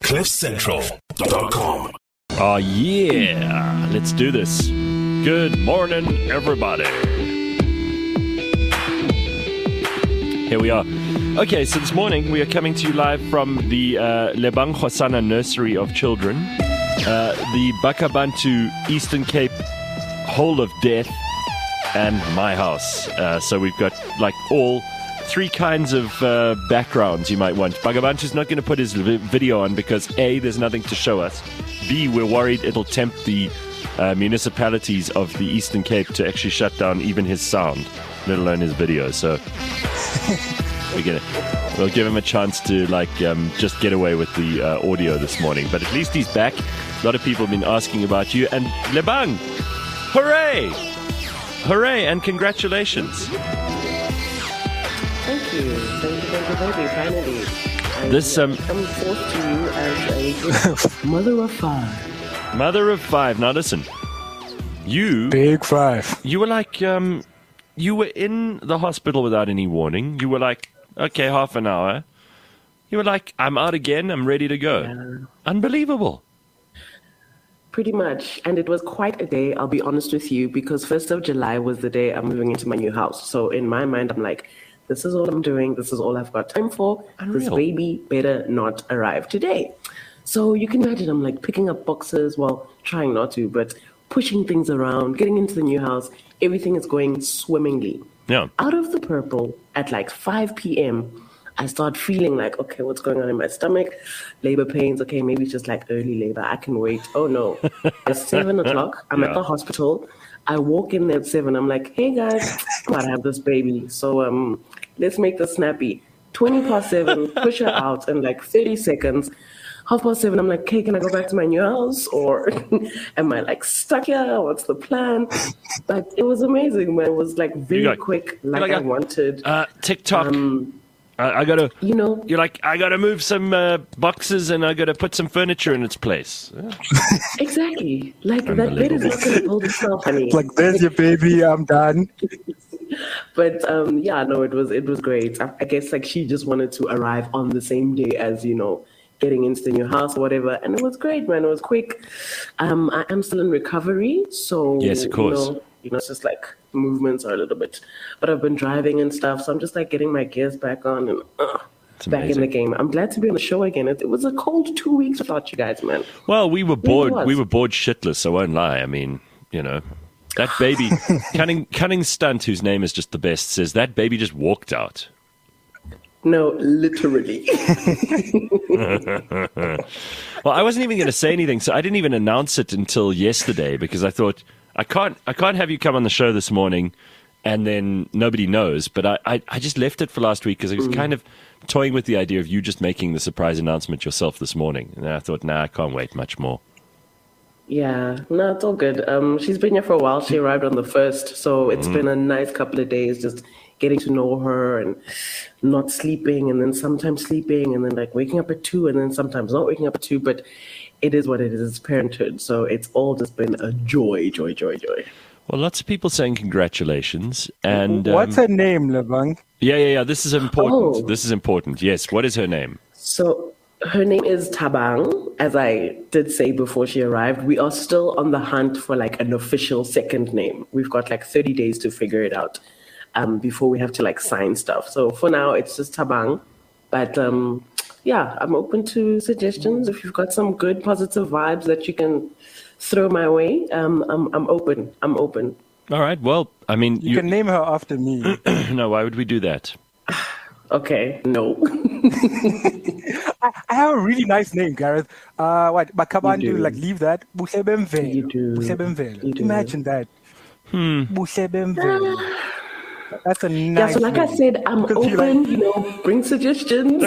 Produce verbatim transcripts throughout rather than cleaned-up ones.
cliff central dot com. Oh, yeah. Let's do this. Good morning, everybody. Here we are. Okay, so this morning we are coming to you live from the uh, Lebang Khosana Nursery of Children, uh, the Bakabantu Eastern Cape Hole of Death, and my house. Uh, so we've got like all three kinds of uh, backgrounds you might want. Bakabantu's not going to put his vi- video on because A, there's nothing to show us. B, we're worried it'll tempt the uh, municipalities of the Eastern Cape to actually shut down even his sound, let alone his video. So we're gonna, we'll give him a chance to like um, just get away with the uh, audio this morning. But at least he's back. A lot of people have been asking about you. And Lebang, hooray! Hooray and congratulations. Thank you. Thank you, thank you, thank you. Finally. I, This, um, I'm forced to you as a mother of five. Mother of five. Now listen, you Big five. you were like um, you were in the hospital without any warning. You were like, okay, half an hour. You were like, I'm out again. I'm ready to go. Yeah. Unbelievable. Pretty much. And it was quite a day, I'll be honest with you, because first of July was the day I'm moving into my new house. So in my mind, I'm like, this is all I'm doing. This is all I've got time for. This Unreal. baby better not arrive today. So you can imagine I'm like picking up boxes, well, trying not to, but pushing things around, getting into the new house. Everything is going swimmingly. Yeah. Out of the purple, at like five p.m., I start feeling like, okay, what's going on in my stomach? Labor pains. Okay, maybe it's just like early labor. I can wait. Oh no, it's seven o'clock. I'm Yeah. at the hospital. I walk in there at seven. I'm like, hey guys, I'm about to have this baby. So um, let's make this snappy. twenty past seven, push her out in like thirty seconds. Half past seven, I'm like, okay, can I go back to my new house? Or am I like stuck here? What's the plan? But it was amazing, man. It was like very got- quick, you like like I a- wanted. Uh, TikTok. Um, I, I gotta. you know, You're like, I gotta move some uh, boxes and I gotta put some furniture in its place. Yeah. exactly. Like that bed is not going to build itself, honey. Like, there's your baby. I'm done. But um, yeah, no, it was it was great. I, I guess like she just wanted to arrive on the same day as, you know, getting into the new house or whatever, and it was great, man. It was quick. Um, I am still in recovery, so Yes, of course. You know, you know, it's just like movements are a little bit, but I've been driving and stuff, so I'm just like getting my gears back on and uh, back in amazing. the game. I'm glad to be on the show again. It, it was a cold two weeks without you guys, man. Well, we were Really bored. was. We were bored shitless. I won't lie. I mean, you know, that baby, Cunning Cunning Stunt, whose name is just the best, says that baby just walked out. No, literally. Well, I wasn't even going to say anything, so I didn't even announce it until yesterday because I thought I can't, I can't have you come on the show this morning, and then nobody knows. But I, I, I just left it for last week because I was kind of toying with the idea of you just making the surprise announcement yourself this morning, and I thought, nah, I can't wait much more. Yeah, no, it's all good. Um, she's been here for a while. She arrived on the first, so it's been a nice couple of days just getting to know her and not sleeping, and then sometimes sleeping, and then like waking up at two, and then sometimes not waking up at two. But it is what it is. It's parenthood, so it's all just been a joy, joy, joy, joy. Well, lots of people saying congratulations, and What's um, her name, Lebang? yeah, yeah, yeah. This is important. Oh. This is important. Yes. What is her name? So her name is Tabang. As I did say before she arrived, we are still on the hunt for like an official second name. We've got like thirty days to figure it out um, before we have to like sign stuff. So for now, it's just Tabang. But um, yeah, I'm open to suggestions. If you've got some good positive vibes that you can throw my way, um, I'm I'm open. I'm open. All right. Well, I mean, You you, can name her after me. no. Why would we do that? Okay, no. I, I have a really nice name, Gareth. Uh, what? Bakabantu, You do. like, leave that. Busebemvelo. You do. Busebemvelo. You do. Imagine that. Hmm. Busebemvelo. That's a Yeah, nice so like I name. said, I'm Because you open, you know, bring suggestions.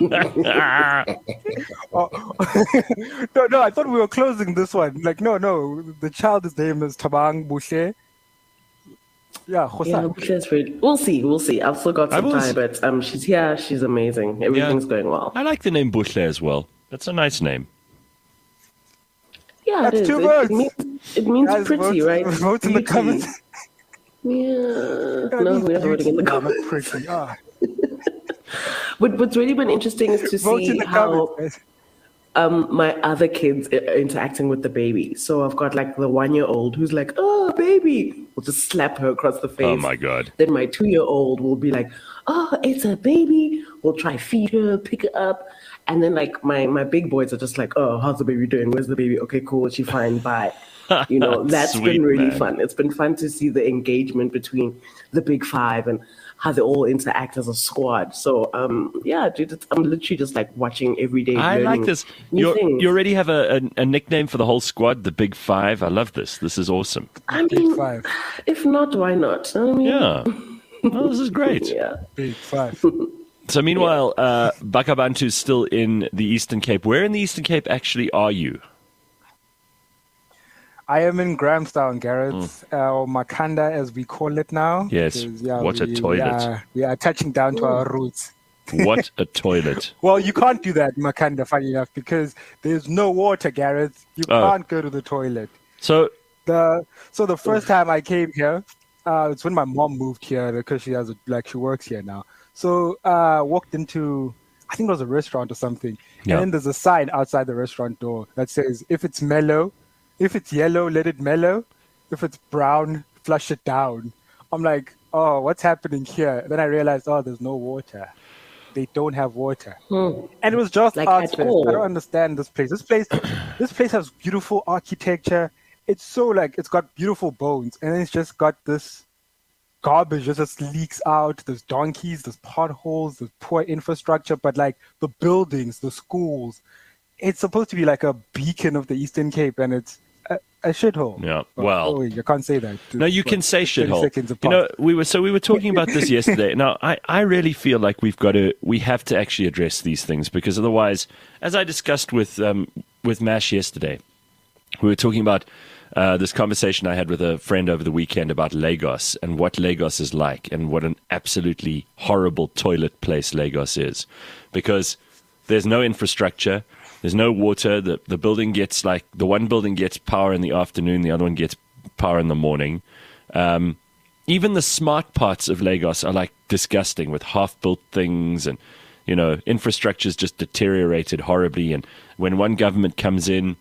Oh. no, no, I thought we were closing this one. Like, no, no, the child's name is Tabang Bushe. Yeah, Yeah, Khosa. Bushe's really, we'll see, we'll see. I've still got I some will time, s- but um, she's here, she's amazing. Everything's Yeah. going well. I like the name Bushle as well. That's a nice name. Yeah, That's it is. two It, words. it means, it means Guys, pretty, vote, right? vote in the Beauty. comments. Yeah. Yeah, No, it we're not means voting in the beauty. No, comments. not pretty. Ah. But what's really been interesting is to Vote see in the how comments, guys. um, my other kids i- interacting with the baby. So I've got like the one-year-old who's like, "Oh, baby," we'll just slap her across the face. Oh my God. Then my two-year-old will be like, "Oh, it's a baby." We'll try feed her, pick her up, and then like my my big boys are just like, "Oh, how's the baby doing? Where's the baby? Okay, cool. She fine. Bye." You know, that's Sweet, been really man. fun. It's been fun to see the engagement between the big five and how they all interact as a squad. So, um, yeah, dude, it's, I'm literally just like watching every day. I like learning this. new You things. you already have a, a, a nickname for the whole squad, the Big Five. I love this. This is awesome. I Big mean, five. if not, why not? I mean, Yeah. Well, this is great. yeah. Big five. So meanwhile, uh, Bakabantu's still in the Eastern Cape. Where in the Eastern Cape actually are you? I am in Grahamstown, Garrett, uh, or Makanda as we call it now. Yes, because, what a we, toilet. We are, we are touching down to our roots. What a toilet. Well, you can't do that, Makanda, funny enough, because there's no water, Garrett. You Oh. can't go to the toilet. So, The so the first time I came here, uh, it's when my mom moved here because she has a, like she works here now. So uh, walked into, I think it was a restaurant or something, Yeah. and then there's a sign outside the restaurant door that says, "If it's mellow, if it's yellow, let it mellow. If it's brown, flush it down." I'm like, oh, what's happening here? Then I realized, oh, there's no water. They don't have water. And it was just Like Arts at Fest. all. I don't understand this place. This place, this place has beautiful architecture. It's so like it's got beautiful bones, and then it's just got this garbage that just leaks out. There's donkeys, there's potholes, there's poor infrastructure. But like the buildings, the schools, it's supposed to be like a beacon of the Eastern Cape, and it's a, a shithole. Yeah, Oh, well- oh, wait, you can't say that. no, you What, can say thirty shithole. seconds You apart. know, we were so we were talking about this yesterday. Now, I, I really feel like we've got to we have to actually address these things because otherwise, as I discussed with um, with Mash yesterday, we were talking about uh, this conversation I had with a friend over the weekend about Lagos and what Lagos is like and what an absolutely horrible toilet place Lagos is, because there's no infrastructure. There's no water. The the building gets like the one building gets power in the afternoon, the other one gets power in the morning. Um, even the smart parts of Lagos are like disgusting with half-built things, and you know, infrastructure's just deteriorated horribly. And when one government comes in,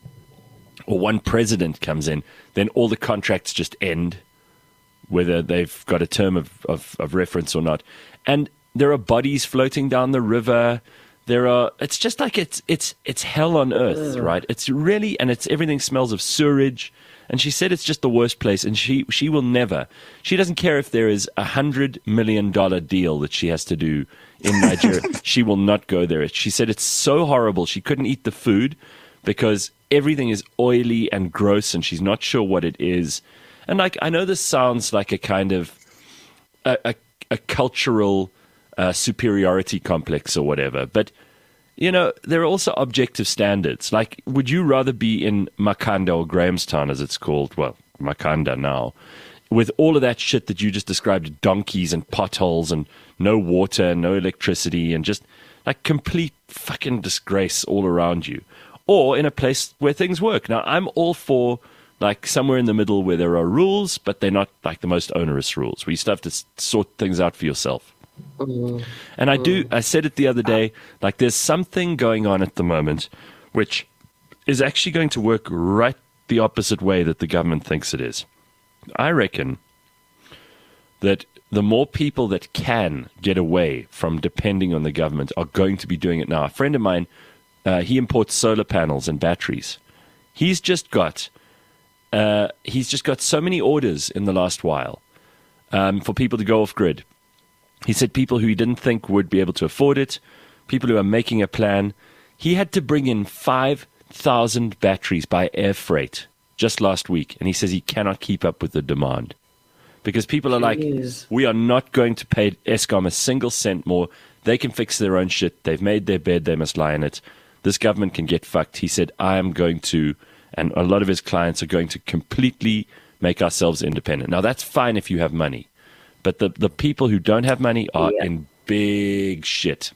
or one president comes in, then all the contracts just end, whether they've got a term of, of, of reference or not. And there are bodies floating down the river. There are. It's just like it's it's it's hell on earth, right? It's really, and it's everything smells of sewage. And she said it's just the worst place. And she she will never. She doesn't care if there is a hundred million dollar deal that she has to do in Nigeria. She will not go there. She said it's so horrible. She couldn't eat the food because everything is oily and gross, and she's not sure what it is. And like, I know this sounds like a kind of a, a, a cultural uh, superiority complex or whatever, but you know, there are also objective standards. Like, would you rather be in Makanda or Grahamstown, as it's called? Well, Makanda now, with all of that shit that you just described, donkeys and potholes and no water, no electricity, and just like complete fucking disgrace all around you? Or in a place where things work. Now, I'm all for like somewhere in the middle where there are rules, but they're not like the most onerous rules, where you still have to s- sort things out for yourself. And I do, I said it the other day, like there's something going on at the moment which is actually going to work right the opposite way that the government thinks it is. I reckon that the more people that can get away from depending on the government are going to be doing it now. A friend of mine, uh, he imports solar panels and batteries. He's just got, uh, he's just got so many orders in the last while um, for people to go off grid. He said people who he didn't think would be able to afford it, people who are making a plan. He had to bring in five thousand batteries by air freight just last week, and he says he cannot keep up with the demand. Because people are like, Jeez. we are not going to pay Eskom a single cent more. They can fix their own shit. They've made their bed. They must lie in it. This government can get fucked. He said, I am going to, and a lot of his clients are going to completely make ourselves independent. Now, that's fine if you have money. But the, the people who don't have money are Yeah. in big shit.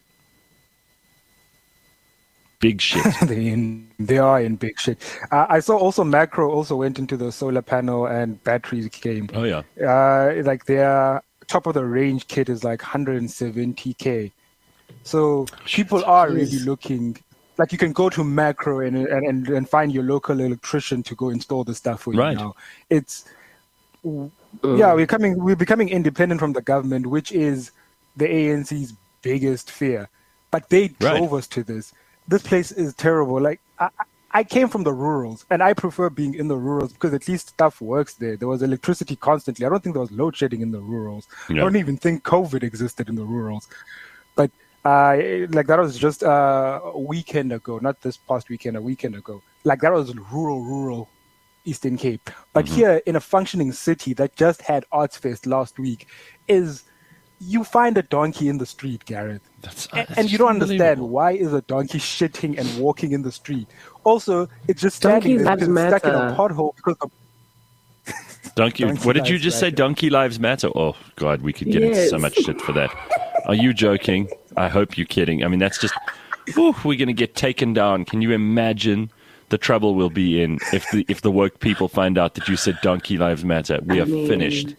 Big shit. they in they are in big shit. Uh, I saw also Macro also went into the solar panel and batteries game. Oh, yeah. Uh, like their top of the range kit is like one hundred seventy K. So people are really looking like you can go to Macro and and and find your local electrician to go install the stuff for you Right. now. It's yeah, we're coming we're becoming independent from the government, which is the A N C's biggest fear. But they drove Right. us to this. This place is terrible. Like I, I came from the rurals, and I prefer being in the rurals because at least stuff works there. There was electricity constantly. I don't think there was load shedding in the rurals. Yeah. I don't even think COVID existed in the rurals. But uh, like that was just uh, a weekend ago, not this past weekend, a weekend ago. Like that was rural, rural Eastern Cape. But Mm-hmm. here in a functioning city that just had Arts Fest last week is you find a donkey in the street, Gareth. That's, And, that's and you don't understand unbelievable. why is a donkey shitting and walking in the street. Also, it's just standing Donkeys there because lives it's stuck in a matter. pothole because the Donkey, Donkey what did you lives just say? matter. Donkey lives matter? Oh, God, we could get into so Yes. much shit for that. Are you joking? I hope you're kidding. I mean, that's just, whew, we're going to get taken down. Can you imagine the trouble we'll be in if the if the woke people find out that you said donkey lives matter? We are mean- finished.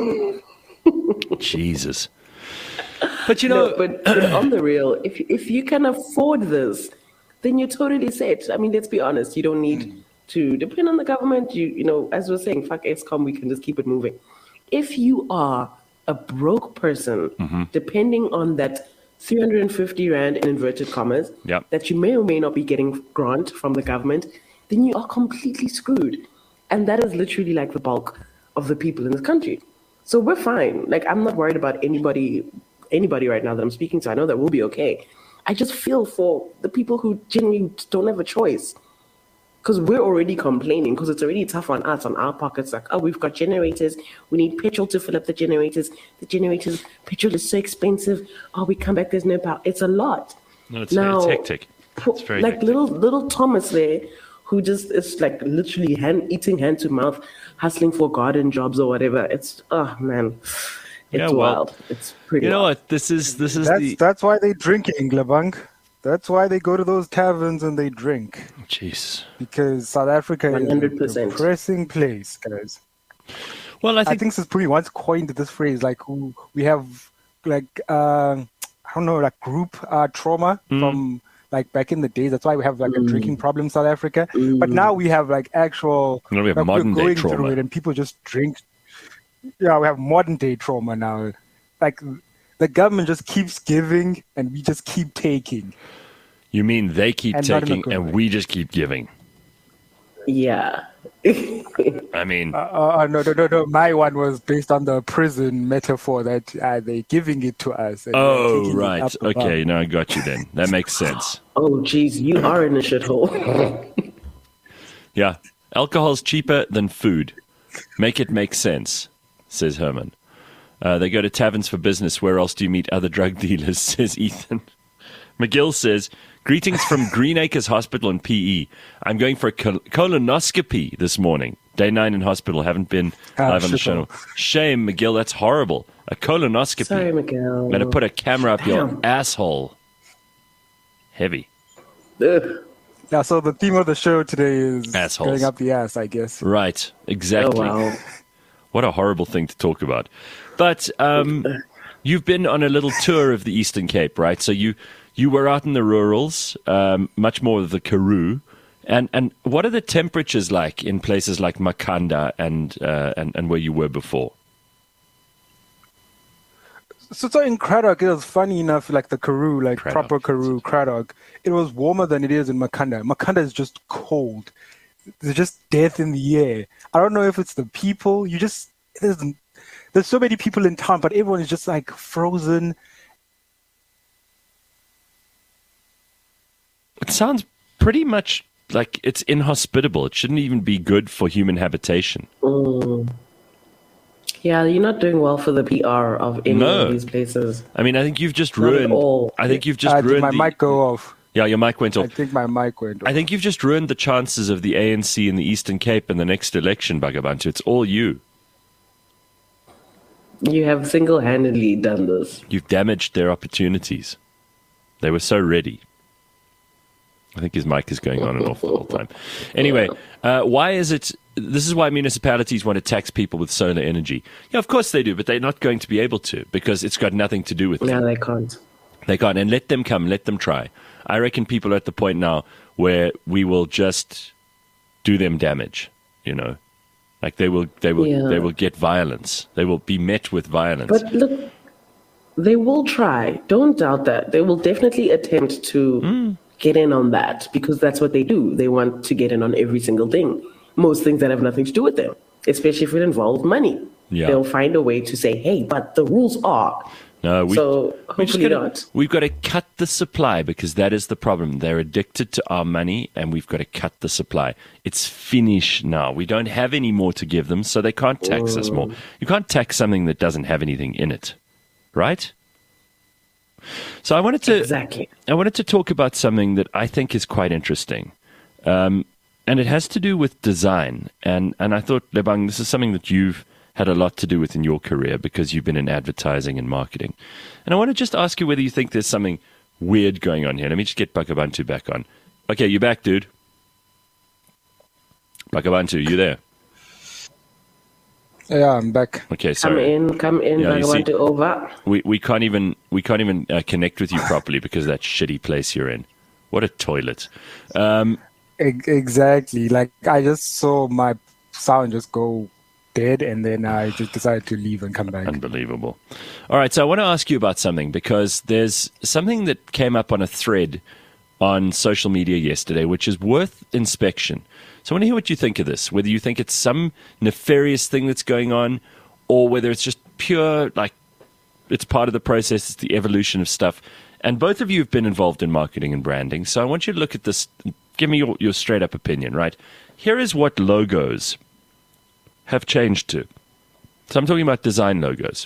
Jesus. But you know, No, but, but on the real, if if you can afford this, then you're totally set. I mean, let's be honest. You don't need to depend on the government. You you know, as we're saying, fuck ESCOM, we can just keep it moving. If you are a broke person, Mm-hmm. depending on that three hundred fifty rand in inverted commas, Yep. that you may or may not be getting grant from the government, then you are completely screwed. And that is literally like the bulk of the people in this country. So we're fine. Like, I'm not worried about anybody anybody right now that I'm speaking to. I know that we'll be okay. I just feel for the people who genuinely don't have a choice. Because we're already complaining, because it's already tough on us, on our pockets. Like, oh, we've got generators. We need petrol to fill up the generators. The generators, petrol is so expensive. Oh, we come back, there's no power. It's a lot. no, it's, Now, it's hectic. po- It's very like hectic. little little Thomas there, who just is like literally hand eating hand to mouth, hustling for garden jobs or whatever. It's oh man, it's Yeah, well, wild. It's pretty. You know wild. what? This is this is that's the that's why they drink in Glabang. That's why they go to those taverns and they drink. jeez. Because South Africa is one hundred a percent. depressing place, guys. Well, I I think, think Sispuri once coined this phrase, like who- we have like uh, I don't know, like group uh, trauma Mm. from like back in the days. That's why we have like a drinking problem in South Africa. But now we have like actual Now we have like, we're modern day going trauma. through it and people just drink. Yeah, we have modern day trauma now. Like the government just keeps giving and we just keep taking. you mean they keep And not in a taking good and way. we just keep giving. Yeah. I mean, Uh, uh, no, no, no, no. My one was based on the prison metaphor that uh, they're giving it to us. And we're oh, taking it right. up above. Okay, now I got you then. That makes sense. Oh, geez, you are in a shithole. Yeah. Alcohol's cheaper than food. Make it make sense, says Herman. Uh, they go to taverns for business. Where else do you meet other drug dealers, says Ethan. McGill says, greetings from Green Acres Hospital in P E. I'm going for a col- colonoscopy this morning. Day nine in hospital. Haven't been Ah, live on the shit. show. Shame, McGill. That's horrible. A colonoscopy. Sorry, Miguel. I'm going to put a camera up your Damn. asshole. Heavy. Ugh. Yeah, so the theme of the show today is Assholes. going up the ass, I guess. Right. Oh, Exactly. wow. What a horrible thing to talk about. But um, you've been on a little tour of the Eastern Cape, right? So you you were out in the rurals, um, much more of the Karoo. And and what are the temperatures like in places like Makanda and uh, and, and where you were before? So, so in Craddock, it was funny enough, like the Karoo, like Craddock. proper Karoo, Craddock, it was warmer than it is in Makanda. Makanda is just cold. There's just death in the air. I don't know if it's the people. You just, there's, there's so many people in town, but everyone is just like frozen. It sounds pretty much like it's inhospitable. It shouldn't even be good for human habitation. Mm. Yeah, you're not doing well for the P R of any No. of these places. I mean, I think you've just Not at ruined. all. I think you've just I think ruined my the, mic go off. Yeah, your mic went I off. think my mic went off. I think you've just ruined the chances of the A N C in the Eastern Cape in the next election, Bagabantu. It's all you. You have single-handedly done this. You've damaged their opportunities. They were so ready. I think his mic is going on and off the whole time. Anyway, uh, why is it... This is why municipalities want to tax people with solar energy. Yeah, of course they do, but they're not going to be able to because it's got nothing to do with them. No, they can't. They can't. And let them come. Let them try. I reckon people are at the point now where we will just do them damage, you know. Like they will, they will, Yeah. they will get violence. They will be met with violence. But look, they will try. Don't doubt that. They will definitely attempt to Mm. get in on that because that's what they do. They want to get in on every single thing. Most things that have nothing to do with them, especially if it involves money. Yeah. They'll find a way to say, hey, but the rules are. No, we, So, we just hopefully gotta- not. We've got to cut the supply because that is the problem. They're addicted to our money, and we've got to cut the supply. It's finished now. We don't have any more to give them, so they can't tax us more. You can't tax something that doesn't have anything in it, right? So I wanted to Exactly. I wanted to talk about something that I think is quite interesting, um, and it has to do with design. And and I thought, Lebang, this is something that you've had a lot to do with in your career because you've been in advertising and marketing. And I want to just ask you whether you think there's something weird going on here. Let me just get Bakabantu back on. Okay, you back, dude? Bakabantu, you there? Yeah, I'm back. Okay, Come sorry. in, come in, Yeah, you see- Bhagavantu over. We we can't even we can't even uh, connect with you properly because of that shitty place you're in. What a toilet. Um, E- Exactly. Like I just saw my sound just go dead, and then I just decided to leave and come back. Unbelievable. All right, so I want to ask you about something because there's something that came up on a thread on social media yesterday, which is worth inspection. So I want to hear what you think of this, whether you think it's some nefarious thing that's going on or whether it's just pure, like, it's part of the process, it's the evolution of stuff. And both of you have been involved in marketing and branding, so I want you to look at this, give me your, your straight-up opinion, right? Here is what logos have changed to. So I'm talking about design logos,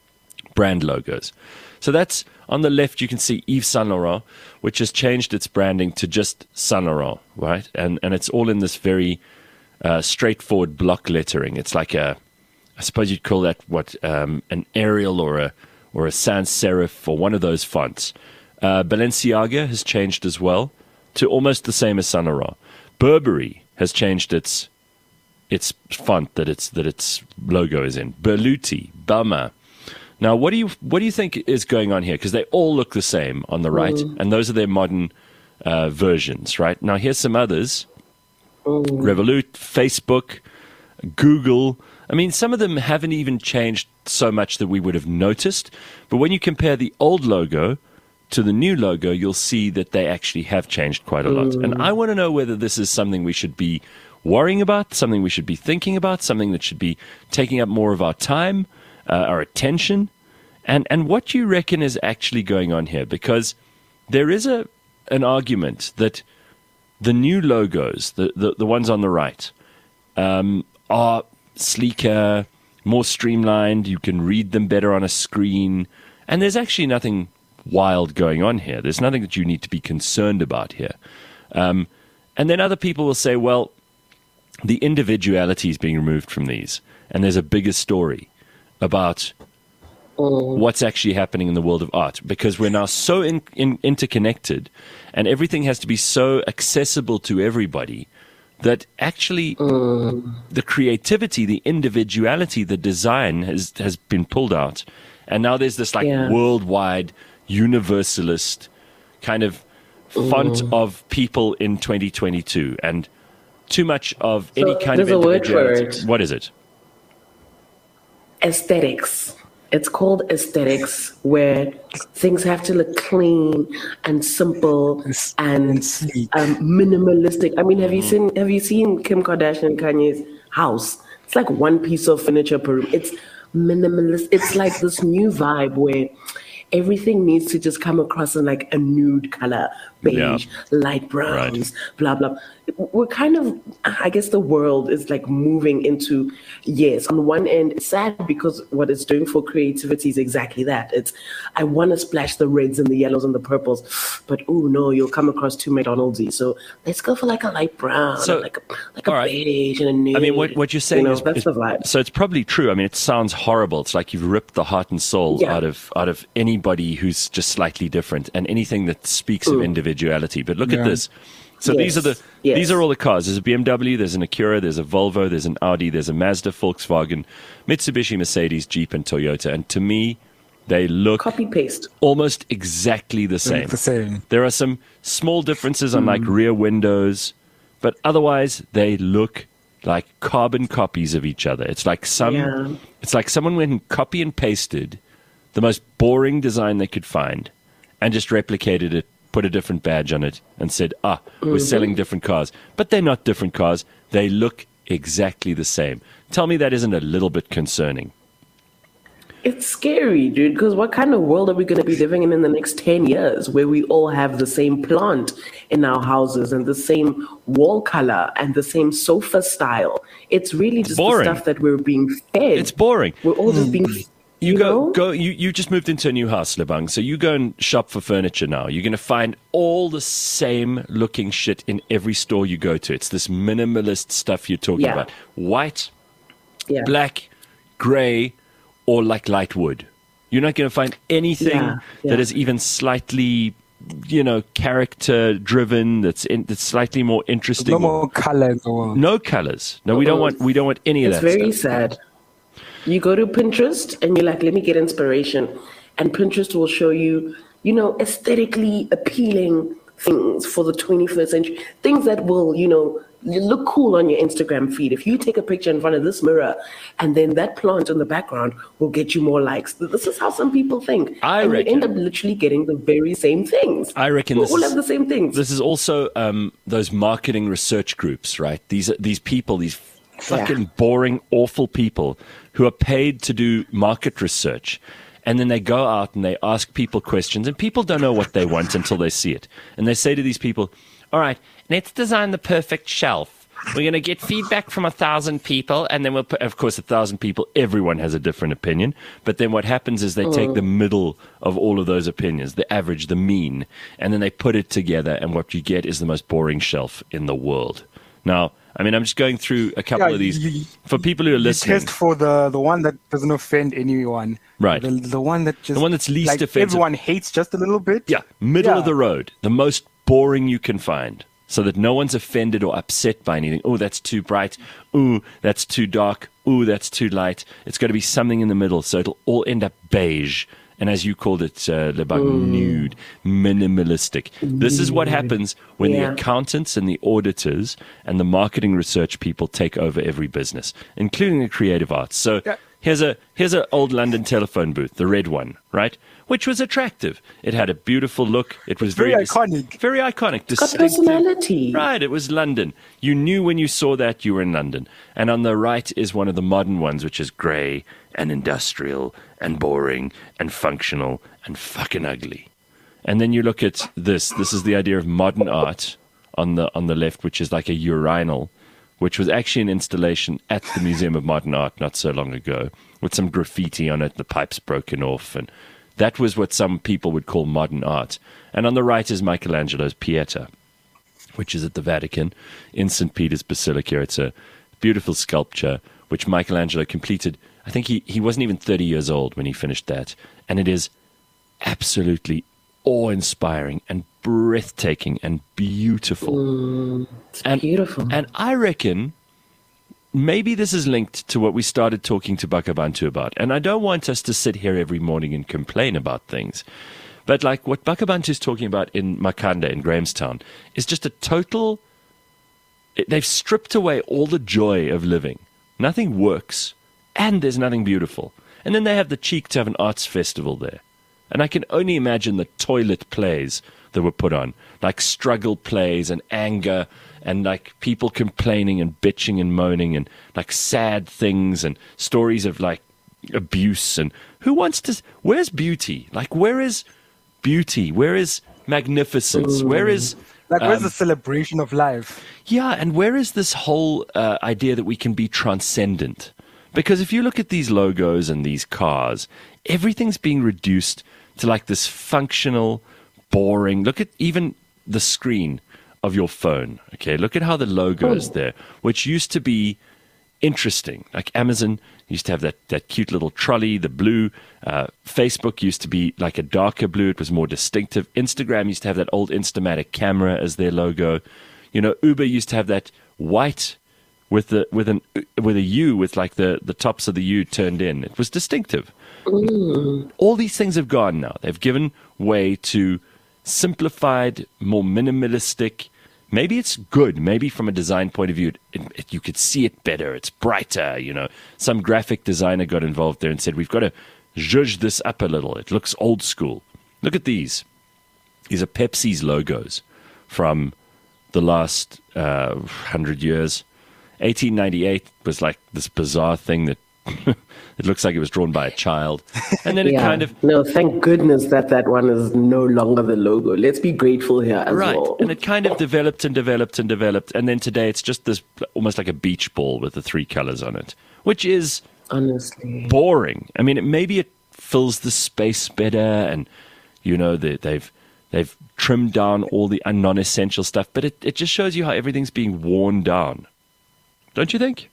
brand logos. So that's on the left, you can see Yves Saint Laurent, which has changed its branding to just Saint Laurent, right? And and it's all in this very uh, straightforward block lettering. It's like a, I suppose you'd call that what um, an Arial or a or a sans serif or one of those fonts. Uh, Balenciaga has changed as well to almost the same as Saint Laurent. Burberry has changed its its font that its that its logo is in. Berluti, Balmain. Now, what do you what do you think is going on here? Because they all look the same on the right, and those are their modern uh, versions, right? Now, here's some others: Revolut, Facebook, Google. I mean, some of them haven't even changed so much that we would have noticed. But when you compare the old logo to the new logo, you'll see that they actually have changed quite a lot. And I want to know whether this is something we should be worrying about, something we should be thinking about, something that should be taking up more of our time, uh, our attention, and and what you reckon is actually going on here. Because there is a an argument that the new logos, the, the, the ones on the right, um, are sleeker, more streamlined. You can read them better on a screen. And there's actually nothing wild going on here. There's nothing that you need to be concerned about here. Um, and then other people will say, well, the individuality is being removed from these. And there's a bigger story about what's actually happening in the world of art, because we're now so in, in, interconnected and everything has to be so accessible to everybody that actually the creativity, the individuality, the design has, has been pulled out. And now there's this like Yeah. worldwide universalist kind of font of people in twenty twenty-two, and too much of any So kind of there's a word for individuality. it. What is it? Aesthetics. It's called aesthetics, where things have to look clean and simple It's- and it's sleek. um, minimalistic. I mean, have you seen have you seen Kim Kardashian and Kanye's house? It's like one piece of furniture per room. It's minimalist. It's like this new vibe where everything needs to just come across in like a nude color, beige, Yeah. light browns, blah blah. We're kind of, I guess, the world is like moving into, yes, on one end, it's sad because what it's doing for creativity is exactly that. It's, I want to splash the reds and the yellows and the purples, but oh no, you'll come across too McDonald's-y. So let's go for like a light brown, So, like a, like a all right. beige and a nude. I mean, what, what you're saying you know, is, that's is- the vibe. so it's probably true. I mean, it sounds horrible. It's like you've ripped the heart and soul Yeah. out of out of anybody who's just slightly different and anything that speaks of individuality. But look at Yeah. this. So these are the Yes, yes. these are all the cars. There's a B M W, there's an Acura, there's a Volvo, there's an Audi, there's a Mazda, Volkswagen, Mitsubishi, Mercedes, Jeep, and Toyota. And to me, They look Copy paste. almost exactly the same. The same. There are some small differences on like rear windows, but otherwise they look like carbon copies of each other. It's like some, Yeah. it's like someone went and copy and pasted the most boring design they could find and just replicated it, put a different badge on it, and said, ah, we're selling different cars. But they're not different cars. They look exactly the same. Tell me that isn't a little bit concerning. It's scary, dude, because what kind of world are we going to be living in in the next ten years where we all have the same plant in our houses and the same wall color and the same sofa style? It's really just boring. the stuff that we're being fed. It's boring. We're all just being, You, you go, know? go. You, you just moved into a new house, Lebang. So you go and shop for furniture now. You're going to find all the same looking shit in every store you go to. It's this minimalist stuff you're talking Yeah. about: white, Yeah. black, gray, or like light wood. You're not going to find anything Yeah, yeah. that is even slightly, you know, character driven. That's in, that's slightly more interesting. No more colors. Or... No colors. No, we don't want. We don't want any of It's that very stuff. sad. You go to Pinterest and you're like, let me get inspiration. And Pinterest will show you, you know, aesthetically appealing things for the twenty-first century, things that will, you know, look cool on your Instagram feed. If you take a picture in front of this mirror and then that plant in the background will get you more likes. This is how some people think. I and reckon- you end up literally getting the very same things. I reckon we this all is- have the same things. This is also um, those marketing research groups, right? These these people, these fucking Yeah. boring, awful people who are paid to do market research. And then they go out and they ask people questions, and people don't know what they want until they see it. And they say to these people, all right, let's design the perfect shelf. We're going to get feedback from a thousand people, and then we'll put, of course, a thousand people, everyone has a different opinion. But then what happens is they take the middle of all of those opinions, the average, the mean, and then they put it together, and what you get is the most boring shelf in the world. Now, I mean, I'm just going through a couple Yeah, of these. you- For people who are You listening, test for the, the one that doesn't offend anyone. Right. The, the one that just The one that's least like, offensive. everyone hates just a little bit. yeah, middle Yeah. of the road, the most boring you can find, so that no one's offended or upset by anything. Oh, that's too bright. Ooh, that's too dark. Ooh, that's too light. It's got to be something in the middle, so it'll all end up beige. And as you called it, uh, Lebang, nude, minimalistic. This is what happens when Yeah. the accountants and the auditors and the marketing research people take over every business, including the creative arts. So Yeah. here's a here's an old London telephone booth, the red one, right? Which was attractive. It had a beautiful look. It was Very very, dis- iconic. very iconic. It's got distinctive. personality. Right, it was London. You knew when you saw that you were in London. And on the right is one of the modern ones, which is grey and industrial and boring and functional and fucking ugly. And then you look at this. This is the idea of modern art on the on the left, which is like a urinal, which was actually an installation at the Museum of Modern Art not so long ago, with some graffiti on it, the pipes broken off, and that was what some people would call modern art. And on the right is Michelangelo's Pieta, which is at the Vatican in Saint Peter's Basilica. It's a beautiful sculpture which Michelangelo completed. I think he, he wasn't even thirty years old when he finished that. And it is absolutely awe-inspiring and breathtaking and beautiful. It's And- beautiful. And I reckon maybe this is linked to what we started talking to Bakabantu about. And I don't want us to sit here every morning and complain about things. But like what Bakabantu is talking about in Makanda, in Grahamstown, is just a total... it- They've stripped away all the joy of living. Nothing works, and there's nothing beautiful. And then they have the cheek to have an arts festival there. And I can only imagine the toilet plays that were put on, like struggle plays and anger and like people complaining and bitching and moaning and like sad things and stories of like abuse. And who wants to, where's beauty? Like, where is beauty? Where is magnificence? Where is, Like, where's um, the celebration of life? yeah, and where is this whole uh, idea that we can be transcendent? Because if you look at these logos and these cars, everything's being reduced to like this functional, boring. Look at even the screen of your phone. Okay, look at how the logo is there, which used to be interesting. Like Amazon used to have that, that cute little trolley, the blue. Uh, Facebook used to be like a darker blue. It was more distinctive. Instagram used to have that old Instamatic camera as their logo. You know, Uber used to have that white with the with an with a U with like the, the tops of the U turned in. It was distinctive. Mm. All these things have gone now. They've given way to simplified, more minimalistic. Maybe it's good. Maybe from a design point of view, it, it, you could see it better. It's brighter. You know, some graphic designer got involved there and said, "We've got to zhuzh this up a little. It looks old school. Look at these. These are Pepsi's logos from the last uh, hundred years. eighteen ninety-eight was like this bizarre thing that it looks like it was drawn by a child. And then it yeah. kind of... No, thank goodness that that one is no longer the logo. Let's be grateful here as right. well. And it kind of developed and developed and developed. And then today it's just this almost like a beach ball with the three colors on it, which is honestly boring. I mean, it, maybe it fills the space better and, you know, they, they've... They've trimmed down all the non-essential stuff, but it, it just shows you how everything's being worn down. Don't you think?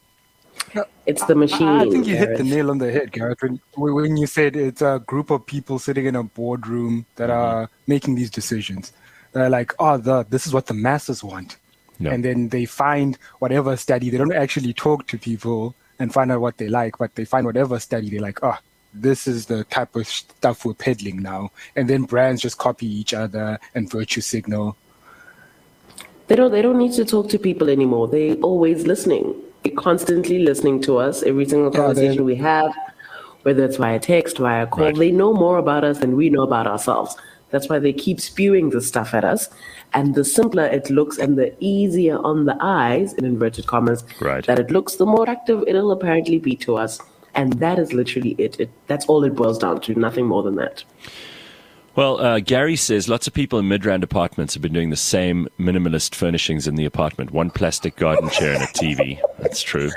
It's the machine. I think you Gareth. hit the nail on the head, Gareth, when, when you said it's a group of people sitting in a boardroom that mm-hmm. are making these decisions. They're like, oh, the, this is what the masses want. Yeah. And then they find whatever study. They don't actually talk to people and find out what they like, but they find whatever study they like, oh, this is the type of stuff we're peddling now. And then brands just copy each other and virtue signal. They don't they don't need to talk to people anymore. They're always listening. They're constantly listening to us. Every single conversation yeah, we have, whether it's via text, via call, right. They know more about us than we know about ourselves. That's why they keep spewing this stuff at us. And the simpler it looks and the easier on the eyes, in inverted commas, right. that it looks, the more active it'll apparently be to us. And that is literally it. it. That's all it boils down to, nothing more than that. Well, uh, Gary says lots of people in mid-round apartments have been doing the same minimalist furnishings in the apartment. One plastic garden chair and a T V. That's true.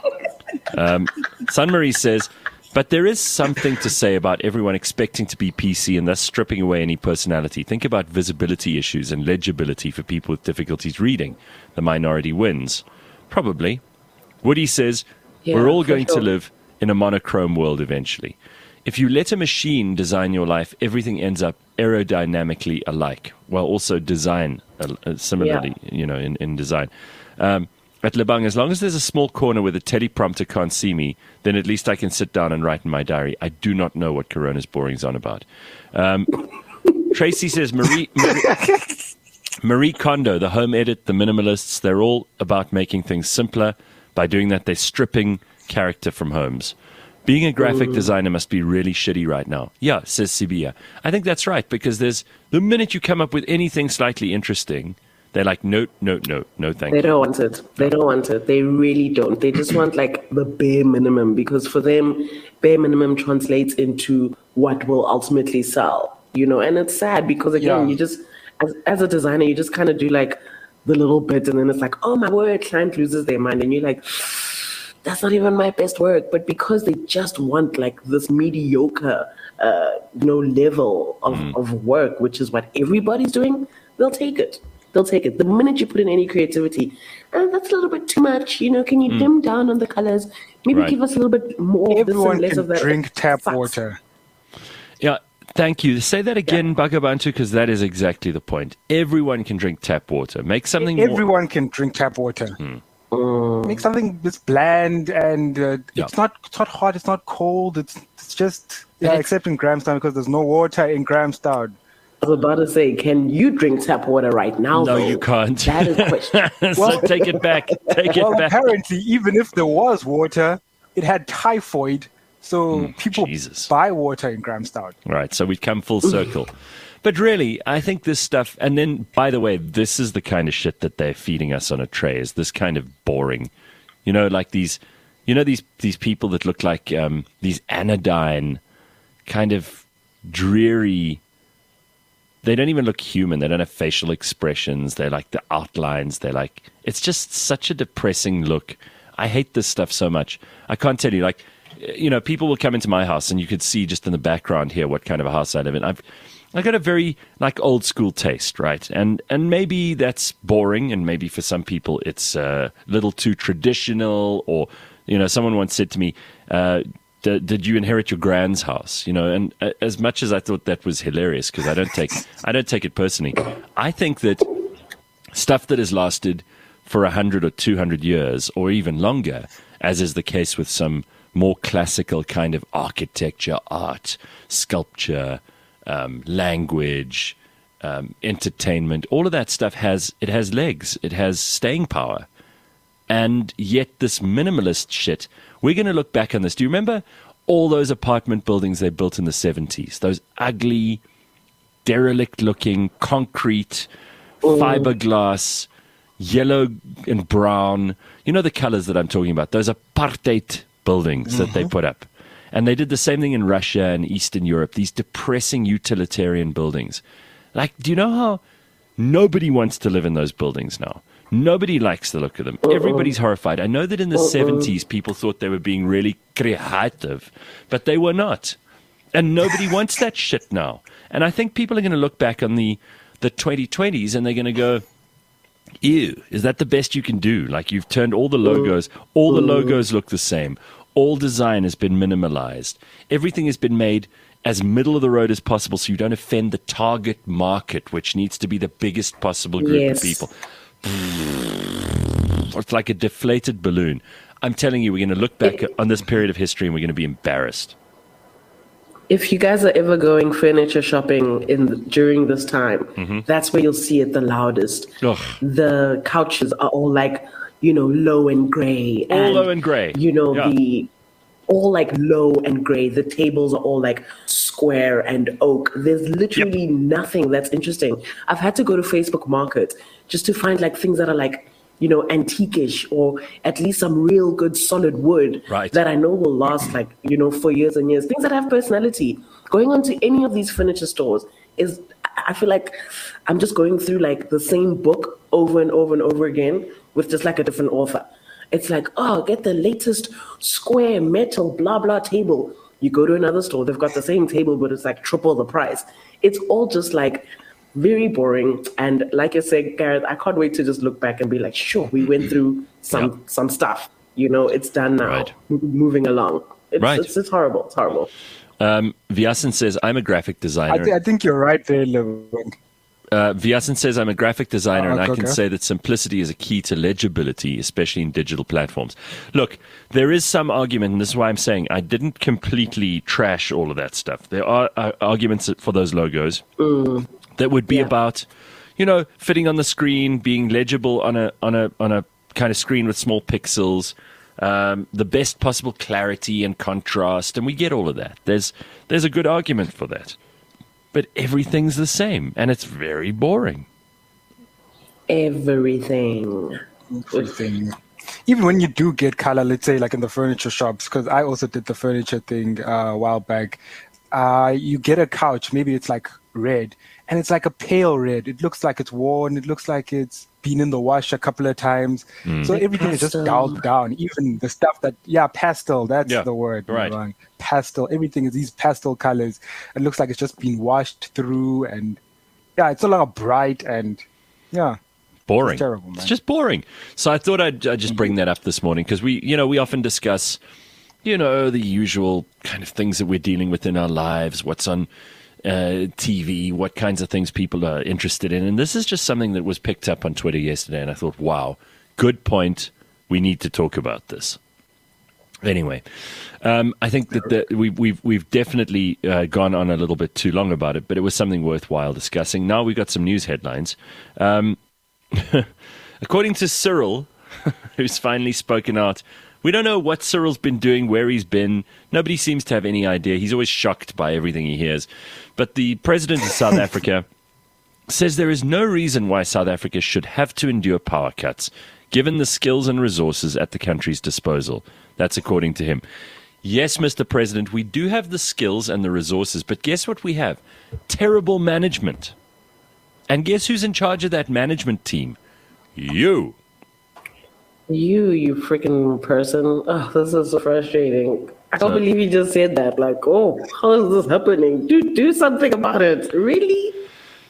Um, Sunmarie says, but there is something to say about everyone expecting to be P C and thus stripping away any personality. Think about visibility issues and legibility for people with difficulties reading. The minority wins. Probably. Woody says, yeah, we're all going sure. to live in a monochrome world eventually. If you let a machine design your life, everything ends up aerodynamically alike. Well, also design uh, uh, similarly, yeah. you know, in, in design. Um, at Lebang, as long as there's a small corner where the teleprompter can't see me, then at least I can sit down and write in my diary. I do not know what Corona's boring's on about. Um, Tracy says, Marie, Marie, Marie Kondo, the home edit, the minimalists, they're all about making things simpler. By doing that, they're stripping character from homes. Being a graphic mm. designer must be really shitty right now. Yeah, says Sibia. I think that's right, because there's the minute you come up with anything slightly interesting, they're like, no, no, no, no, thank they you. They don't want it. They don't want it. They really don't. They just want like the bare minimum, because for them, bare minimum translates into what will ultimately sell, you know, and it's sad because again, yeah. you just, as, as a designer, you just kind of do like the little bit and then it's like, oh my word, client loses their mind and you're like, that's not even my best work. But because they just want like this mediocre, uh, you know, level of, mm. of work, which is what everybody's doing, they'll take it. They'll take it. The minute you put in any creativity, uh, that's a little bit too much. You know, can you mm. dim down on the colors? Maybe right. give us a little bit more Everyone of this and less can of that. drink tap Sucks. water. Yeah, thank you. Say that again, yeah. Bagabantu, because that is exactly the point. Everyone can drink tap water. Make something Everyone more... can drink tap water. Hmm. Mm. Make something that's bland and uh, yeah. it's not it's not hot, it's not cold. It's it's just yeah, it's, except in Grahamstown because there's no water in Grahamstown. I was about to say, can you drink tap water right now? No, though? you can't. That is the question. so well, take it back. Take it well, back. Apparently, even if there was water, it had typhoid. So mm, people Jesus. buy water in Grahamstown. Right. So we've come full circle. But really, I think this stuff, and then, by the way, this is the kind of shit that they're feeding us on a tray, is this kind of boring, you know, like these, you know, these, these people that look like um, these anodyne, kind of dreary, they don't even look human. They don't have facial expressions. They're like the outlines. They're like, it's just such a depressing look. I hate this stuff so much. I can't tell you, like, you know, people will come into my house and you could see just in the background here what kind of a house I live in. I've, I got a very like old school taste, right? And and maybe that's boring, and maybe for some people it's a little too traditional. Or you know, someone once said to me, uh, d- "Did you inherit your grand's house?" You know, and uh, as much as I thought that was hilarious, because I don't take I don't take it personally. I think that stuff that has lasted for one hundred or two hundred years or even longer, as is the case with some more classical kind of architecture, art, sculpture, um, language, um, entertainment. All of that stuff has, it has legs. It has staying power. And yet this minimalist shit, we're going to look back on this. Do you remember all those apartment buildings they built in the seventies? Those ugly, derelict-looking, concrete, fiberglass, yellow and brown. You know the colors that I'm talking about. Those apartheid buildings mm-hmm. that they put up. And they did the same thing in Russia and Eastern Europe, these depressing utilitarian buildings. Like, do you know how nobody wants to live in those buildings now? Nobody likes the look of them. Uh-uh. Everybody's horrified. I know that in the uh-uh. seventies, people thought they were being really creative, but they were not. And nobody wants that shit now. And I think people are going to look back on the, the twenty twenties and they're going to go, ew, is that the best you can do? Like, you've turned all the logos, all the logos look the same. All design has been minimalized. Everything has been made as middle of the road as possible so you don't offend the target market, which needs to be the biggest possible group yes. of people. It's like a deflated balloon. I'm telling you, we're going to look back it, on this period of history and we're going to be embarrassed. If you guys are ever going furniture shopping in during this time, mm-hmm. that's where you'll see it the loudest. Ugh. The couches are all like, you know, low and gray. All and, low and gray. You know, yeah. the all like low and gray. The tables are all like square and oak. There's literally yep. nothing that's interesting. I've had to go to Facebook Market just to find like things that are like, you know, antique-ish or at least some real good solid wood right. that I know will last like, you know, for years and years. Things that have personality. Going on to any of these furniture stores is, I feel like I'm just going through like the same book over and over and over again with just like a different author. It's like, oh, get the latest square metal blah blah table. You go to another store, they've got the same table, but it's like triple the price. It's all just like very boring. And like I said, Gareth, I can't wait to just look back and be like, sure, we went through some yep. some stuff. You know, it's done now. Right. Moving along. It's, right. it's, it's horrible. It's horrible. Um, Vyasan says, I'm a graphic designer. I, th- I think you're right there, Levin. Uh, Vyasan says, I'm a graphic designer, uh, and I can okay. say that simplicity is a key to legibility, especially in digital platforms. Look, there is some argument, and this is why I'm saying I didn't completely trash all of that stuff. There are uh, arguments for those logos mm. that would be yeah. about, you know, fitting on the screen, being legible on a on a on a kind of screen with small pixels, um, the best possible clarity and contrast, and we get all of that. There's there's a good argument for that. But everything's the same, and it's very boring. Everything. Everything. Even when you do get color, let's say like in the furniture shops, because I also did the furniture thing uh, a while back, uh, you get a couch, maybe it's like red, and it's like a pale red. It looks like it's worn. It looks like it's been in the wash a couple of times. Mm. So everything pastel. is just dulled down. Even the stuff that, yeah, pastel, that's yeah, the word. Right. Wrong. Pastel. Everything is these pastel colors. It looks like it's just been washed through, and yeah, it's no longer bright, and yeah. Boring. It's terrible, man. It's just boring. So I thought I'd, I'd just bring that up this morning because we, you know, we often discuss, you know, the usual kind of things that we're dealing with in our lives, what's on uh, T V, what kinds of things people are interested in. And this is just something that was picked up on Twitter yesterday. And I thought, wow, good point. We need to talk about this. Anyway, um, I think that the, we, we've we've definitely uh, gone on a little bit too long about it, but it was something worthwhile discussing. Now we've got some news headlines. Um, according to Cyril, who's finally spoken out, we don't know what Cyril's been doing, where he's been. Nobody seems to have any idea. He's always shocked by everything he hears. But the president of South Africa says there is no reason why South Africa should have to endure power cuts, given the skills and resources at the country's disposal. That's according to him. Yes, Mister President, we do have the skills and the resources, but guess what we have? Terrible management. And guess who's in charge of that management team? You. You, you freaking person. Oh, this is so frustrating. I can't so, believe you just said that. Like, oh, how is this happening? Do, do something about it. Really?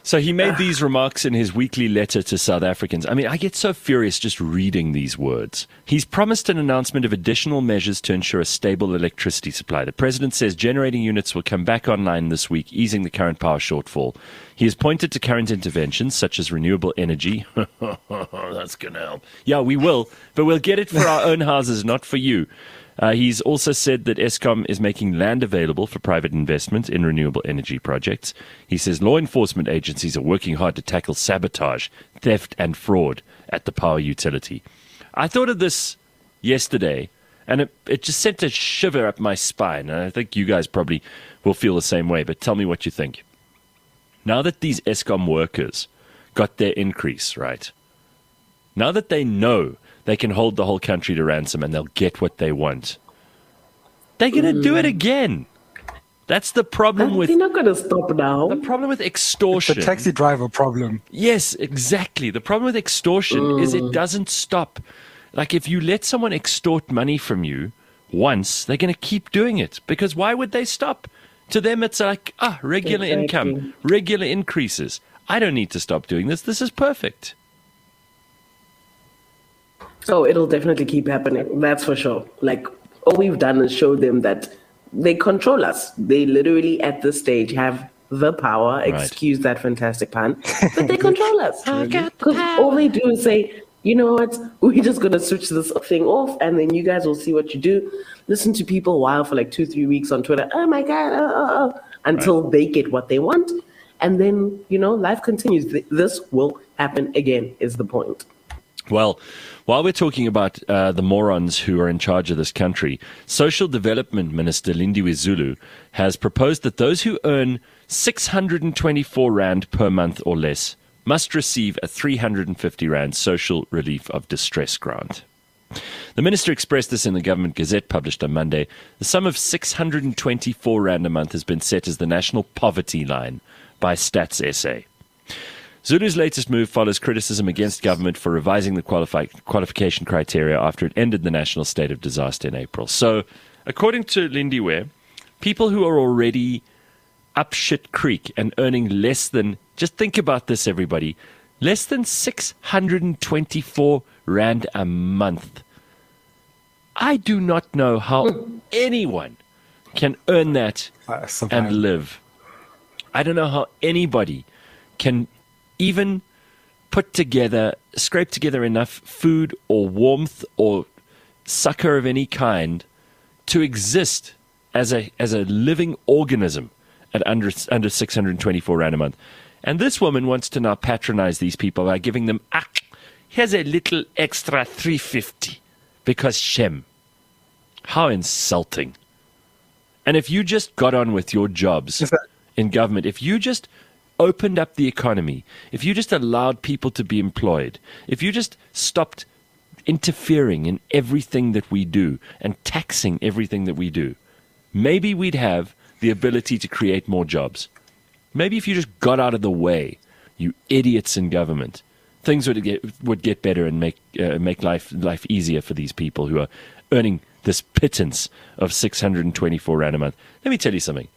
So he made these remarks in his weekly letter to South Africans. I mean, I get so furious just reading these words. He's promised an announcement of additional measures to ensure a stable electricity supply. The president says generating units will come back online this week, easing the current power shortfall. He has pointed to current interventions such as renewable energy. That's going to help. Yeah, we will, but we'll get it for our own houses, not for you. Uh, he's also said that Eskom is making land available for private investment in renewable energy projects. He says law enforcement agencies are working hard to tackle sabotage, theft, and fraud at the power utility. I thought of this yesterday, and it, it just sent a shiver up my spine. And I think you guys probably will feel the same way, but tell me what you think. Now that these Eskom workers got their increase, right? Now that they know they can hold the whole country to ransom and they'll get what they want, they're going to mm. do it again. That's the problem with... They're not going to stop now. The problem with extortion... It's a taxi driver problem. Yes, exactly. The problem with extortion mm. is it doesn't stop. Like, if you let someone extort money from you once, they're going to keep doing it. Because why would they stop? To them, it's like, ah, regular exactly. income, regular increases. I don't need to stop doing this. This is perfect. Oh, it'll definitely keep happening. That's for sure. Like, all we've done is show them that they control us. They literally, at this stage, have the power. Right. Excuse that fantastic pun. But they control us. Because all they do is say, you know what, we're just going to switch this thing off, and then you guys will see what you do. Listen to people while for like two, three weeks on Twitter. Oh, my God. Oh, oh, oh, until right. they get what they want. And then, you know, life continues. This will happen again, is the point. Well, while we're talking about uh, the morons who are in charge of this country, Social Development Minister Lindiwe Zulu has proposed that those who earn six hundred twenty-four rand per month or less must receive a three hundred fifty rand social relief of distress grant. The minister expressed this in the Government Gazette published on Monday. The sum of six hundred twenty-four rand a month has been set as the national poverty line by Stats S A. Zulu's latest move follows criticism against government for revising the qualify- qualification criteria after it ended the national state of disaster in April. So, according to Lindiwe, people who are already up shit creek and earning less than, just think about this, everybody, less than six hundred twenty-four rand a month. I do not know how anyone can earn that and live. I don't know how anybody can even put together, scrape together enough food or warmth or succor of any kind to exist as a as a living organism at under under six hundred twenty-four rand a month. And this woman wants to now patronize these people by giving them, ah, here's a little extra three fifty because Shem. How insulting. And if you just got on with your jobs in government, if you just opened up the economy, if you just allowed people to be employed, if you just stopped interfering in everything that we do and taxing everything that we do, maybe we'd have the ability to create more jobs. Maybe if you just got out of the way, you idiots in government, things would get would get better and make uh, make life life easier for these people who are earning this pittance of six hundred twenty-four rand a month. Let me tell you something.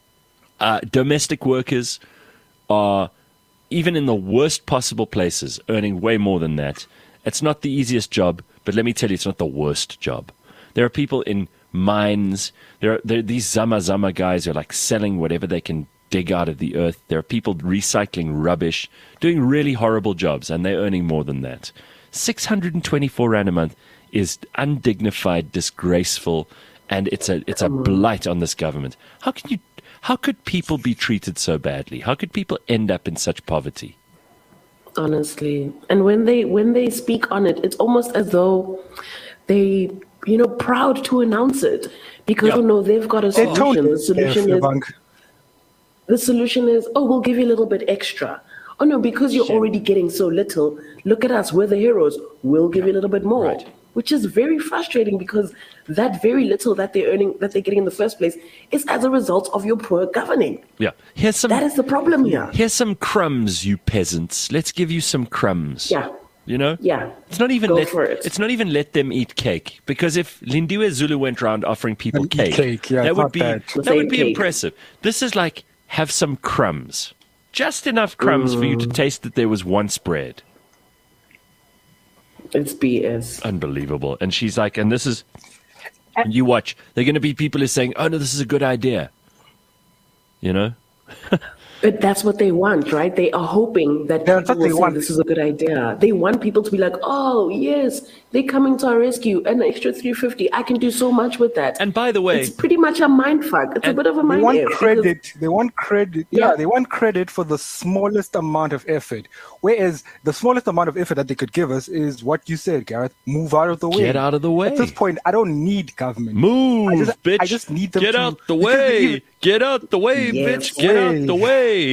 Uh, domestic workers are, even in the worst possible places, earning way more than that. It's not the easiest job, but let me tell you, it's not the worst job. There are people in mines. There are, there are these Zama Zama guys who are like selling whatever they can dig out of the earth. There are people recycling rubbish, doing really horrible jobs, and they're earning more than that. six hundred twenty-four rand a month is undignified, disgraceful, and it's a it's a blight on this government. How can you? How could people be treated so badly? How could people end up in such poverty? Honestly, and when they when they speak on it, it's almost as though they, you know, proud to announce it because yeah. oh no, they've got a solution. The solution is the solution is oh, we'll give you a little bit extra. Oh no, because you're already getting so little. Look at us, we're the heroes. We'll give you a little bit more. Right. Which is very frustrating because that very little that they're earning, that they're getting in the first place, is as a result of your poor governing. Yeah, here's some. That is the problem here. Here's some crumbs, you peasants. Let's give you some crumbs. Yeah. You know. Yeah. It's not even Go let. For it. It's not even let them eat cake, because if Lindiwe Zulu went around offering people cake, cake yeah, that would be bad. that would be cake. impressive. This is like have some crumbs. just enough crumbs for you to taste that there was once bread. It's B S. Unbelievable. And she's like, and this is, and you watch, there are going to be people who are saying, oh, no, this is a good idea. You know? But that's what they want, right? They are hoping that That's people what they will say want. this is a good idea. They want people to be like, oh, yes, they're coming to our rescue. An extra three hundred fifty. I can do so much with that. And by the way, it's pretty much a mind fuck. It's a and bit of a They mind want F, because- credit. They want credit. Yeah. Yeah. they want credit for the smallest amount of effort. Whereas the smallest amount of effort that they could give us is what you said, Gareth. Move out of the way. get out of the way. At this point, I don't need government. Move, I just, bitch. I just need them Get to out the because way. even- Get out the way, Yes. bitch. Get out Way. the way.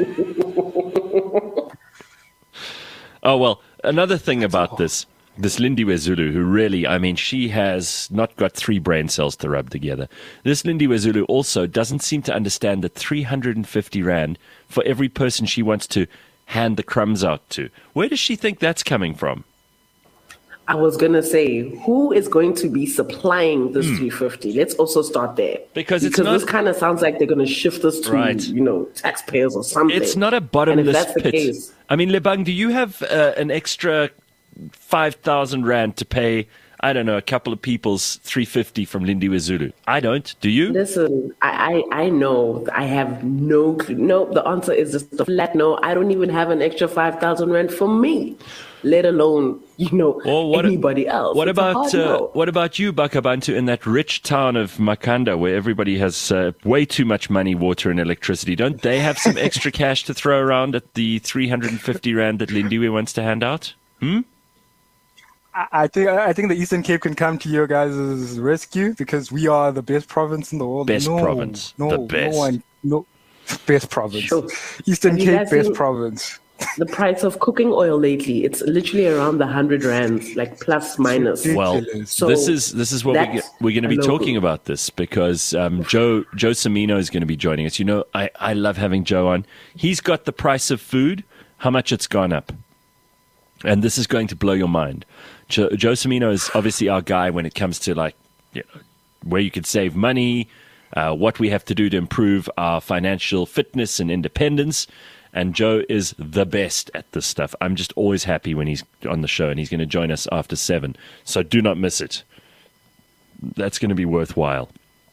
Oh, well, another thing about this, this Lindiwe Zulu, who really, I mean, she has not got three brain cells to rub together. This Lindiwe Zulu also doesn't seem to understand that three hundred fifty rand for every person she wants to hand the crumbs out to. Where does she think that's coming from? I was going to say, who is going to be supplying this three hundred fifty? Let's also start there. Because it's because not- this kind of sounds like they're going to shift this to, Right. you know, taxpayers or something. It's not a And if bottomless that's the pit. case, I mean, Lebang, do you have uh, an extra five thousand rand to pay, I don't know, a couple of people's three hundred fifty from Lindiwe Zulu? I don't. Do you? listen, I, I, I know I have no clue. No, the answer is just a flat no. I don't even have an extra five thousand rand for me, let alone, you know, Or what, anybody else. What It's a about hard uh, no. what about you, Bakabantu, in that rich town of Makanda, where everybody has uh, way too much money, water, and electricity? Don't they have some extra cash to throw around at the three hundred fifty rand that Lindiwe wants to hand out? Hmm? I I think I think the Eastern Cape can come to your guys' rescue because we are the best province in the world. Best no, province. No, The best. no one, no, best province. Sure. Eastern Have you Cape, guys best seen- province. The price of cooking oil lately, it's literally around the hundred rands, like plus minus. Well, Ridiculous. So this is this is what we that's get, we're going to be a local. talking about this because um, Joe Joe Semino is going to be joining us. You know, I, I love having Joe on. He's got the price of food, how much it's gone up, and this is going to blow your mind. Joe, Joe Semino is obviously our guy when it comes to like you know, where you can save money, uh, what we have to do to improve our financial fitness and independence. And Joe is the best at this stuff. I'm just always happy when he's on the show, and he's going to join us after seven. So do not miss it. That's going to be worthwhile.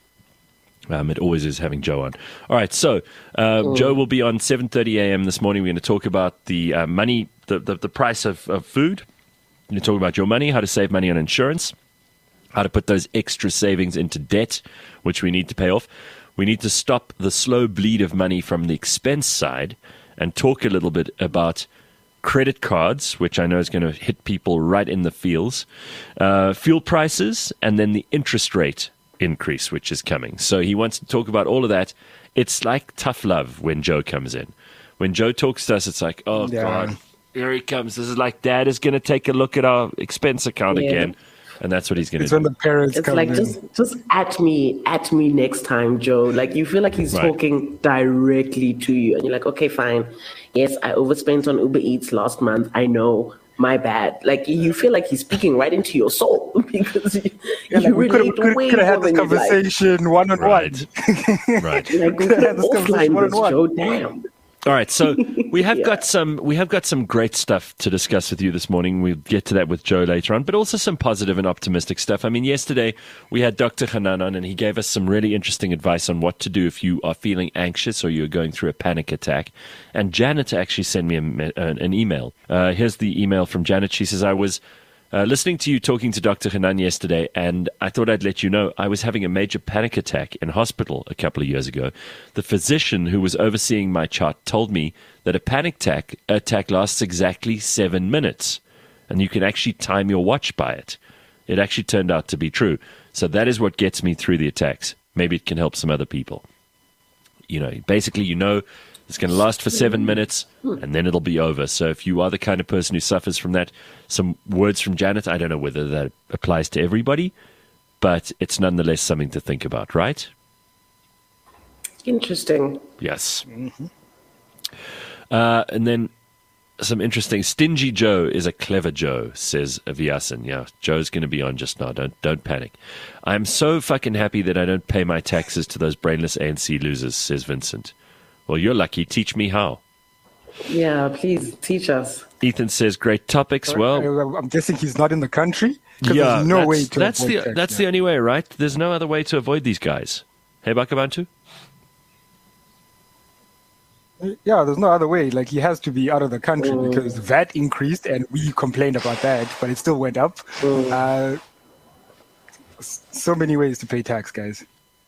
Um, it always is having Joe on. All right, so uh, Joe will be on seven thirty a.m. this morning. We're going to talk about the uh, money, the, the, the price of, of food. We're going to talk about your money, how to save money on insurance, how to put those extra savings into debt, which we need to pay off. We need to stop the slow bleed of money from the expense side and talk a little bit about credit cards, which I know is going to hit people right in the feels, uh, fuel prices, and then the interest rate increase, which is coming. So he wants to talk about all of that. It's like tough love when Joe comes in. When Joe talks to us, it's like, oh, Yeah. God, here he comes. This is like Dad is going to take a look at our expense account Yeah. again. And that's what he's going to It's do. when the parents It's come like in. just just at me, at me next time, Joe. Like you feel like he's Right. talking directly to you, and you're like, okay, fine. Yes, I overspent on Uber Eats last month. I know, my bad. Like you feel like he's speaking right into your soul because you, Yeah, you like we could relate have way could have had more this than you'd like. conversation one on one. Right. Right. Like we Could could have have this conversation offline this, one-on-one. Joe. Damn. All right, so we have Yeah. got some we have got some great stuff to discuss with you this morning. We'll get to that with Joe later on, but also some positive and optimistic stuff. I mean, yesterday we had Doctor Hanan on, and he gave us some really interesting advice on what to do if you are feeling anxious or you're going through a panic attack. And Janet actually sent me a, me- an an email. Uh, here's the email from Janet. She says, I was Uh, listening to you talking to Doctor Hanan yesterday, and I thought I'd let you know I was having a major panic attack in hospital a couple of years ago. The physician who was overseeing my chart told me that a panic attack, attack lasts exactly seven minutes, and you can actually time your watch by it. It actually turned out to be true. So that is what gets me through the attacks. Maybe it can help some other people. You know, basically, you know, it's going to last for seven minutes, and then it'll be over. So if you are the kind of person who suffers from that, some words from Janet, I don't know whether that applies to everybody, but it's nonetheless something to think about, right? Interesting. Yes. Uh, and then some interesting. Stingy Joe is a clever Joe, says Aviasan. Yeah, Joe's going to be on just now. Don't don't panic. I'm so fucking happy that I don't pay my taxes to those brainless A N C losers, says Vincent. Well, you're lucky. Teach me how. Yeah, please teach us. Ethan says, great topics. Well, Uh, I'm guessing he's not in the country. 'Cause yeah, there's no that's, way to that's avoid the tax, that's yeah. the only way, right? There's no other way to avoid these guys. Hey, Bakabantu? Yeah, there's no other way. Like, he has to be out of the country Mm. because V A T increased and we complained about that, but it still went up. Mm. Uh, s- so many ways to pay tax, guys.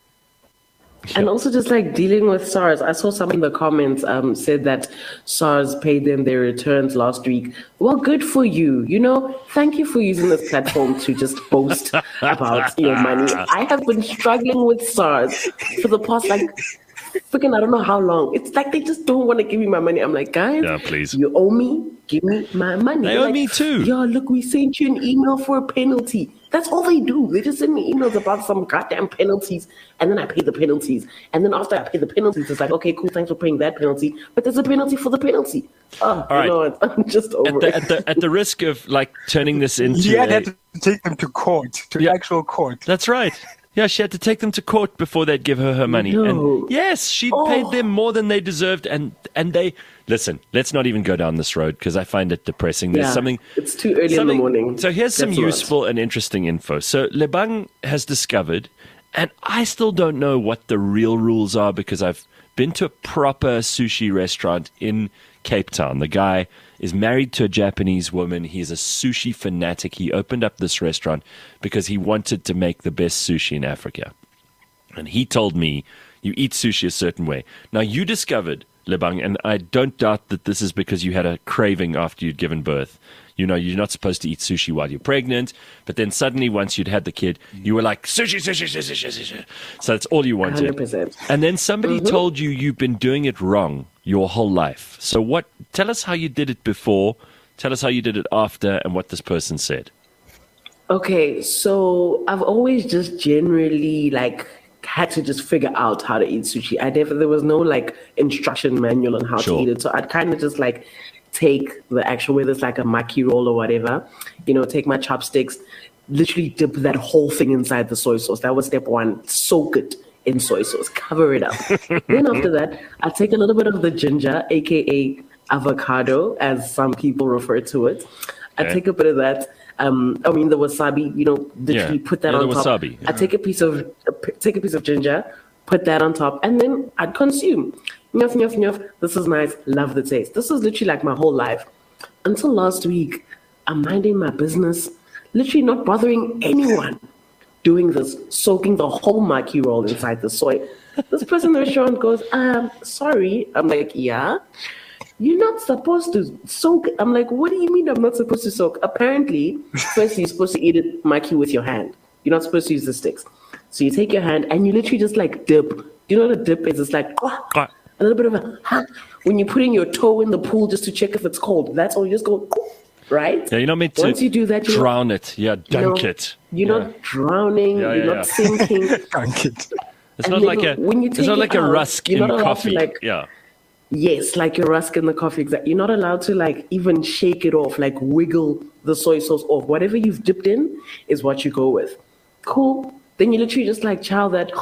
And also just like dealing with SARS. I saw some in the comments um, said that SARS paid them their returns last week. Well, good for you. You know, thank you for using this platform to just boast about your money. I have been struggling with SARS for the past like freaking I don't know how long. It's like they just don't want to give me my money. I'm like, guys, Yeah, please. you owe me. Give me my money. They They're owe like, me too. Yeah, look, we sent you an email for a penalty. That's all they do. They just send me emails about some goddamn penalties, and then I pay the penalties. And then after I pay the penalties, it's like, okay, cool, thanks for paying that penalty. But there's a penalty for the penalty. Oh, All right. you know what? I'm just over At the, it. at the at the risk of like turning this into He had, a- had to take them to court, to Yeah. actual court. That's right. Yeah, she had to take them to court before they'd give her her money. No. And yes, she Oh. paid them more than they deserved. And and they listen. Let's not even go down this road because I find it depressing. There's Yeah, something. it's too early in the something- morning. So here's some That's a lot. useful and interesting info. So Lebang has discovered, and I still don't know what the real rules are because I've been to a proper sushi restaurant in Cape Town. The guy is married to a Japanese woman. He's a sushi fanatic. He opened up this restaurant because he wanted to make the best sushi in Africa. And he told me, you eat sushi a certain way. Now, you discovered, Lebang, and I don't doubt that this is because you had a craving after you'd given birth. You know, you're not supposed to eat sushi while you're pregnant. But then suddenly, once you'd had the kid, you were like, sushi, sushi, sushi, sushi, sushi. So that's all you one wanted. hundred percent. And then somebody told you you've been doing it wrong your whole life. So what? Tell us how you did it before. Tell us how you did it after and what this person said. Okay, so I've always just generally like had to just figure out how to eat sushi. I never there was no like instruction manual on how Sure. to eat it. So I'd kind of just like take the actual whether it's like a maki roll or whatever, you know, take my chopsticks, literally dip that whole thing inside the soy sauce. That was step one. Soak it in soy sauce, cover it up. Then after that, I take a little bit of the ginger, aka avocado, as some people refer to it. I Okay. take a bit of that. Um, I mean the wasabi, you know, literally Yeah. put that Yeah, on the top. wasabi. I take a piece of uh, p- take a piece of ginger, put that on top, and then I'd consume. Nuff, nuff, nuff. This is nice. Love the taste. This was literally like my whole life until last week. I'm minding my business, literally not bothering anyone. Doing this, soaking the whole maki roll inside the soy. This person in the restaurant goes, um, sorry. I'm like, yeah. You're not supposed to soak. I'm like, what do you mean I'm not supposed to soak? Apparently, first you're supposed to eat it maki with your hand. You're not supposed to use the sticks. So you take your hand and you literally just like dip. You know what a dip is? It's like ah, Ah. a little bit of a huh? When you're putting your toe in the pool just to check if it's cold. That's all. You just go right. Yeah, you're not meant to Once you do that, you know- drown it. Yeah, you know, dunk it. You're Yeah. not drowning. Yeah, you're yeah, not yeah. sinking. Dunk it. It's and not then like a. when you It's take not it like a out, rusk you're in not allowed to, coffee. like- yeah. Yes, like your rusk in the coffee. Exactly. You're not allowed to like even shake it off, like wiggle the soy sauce off. Whatever you've dipped in is what you go with. Cool. Then you literally just like chow that.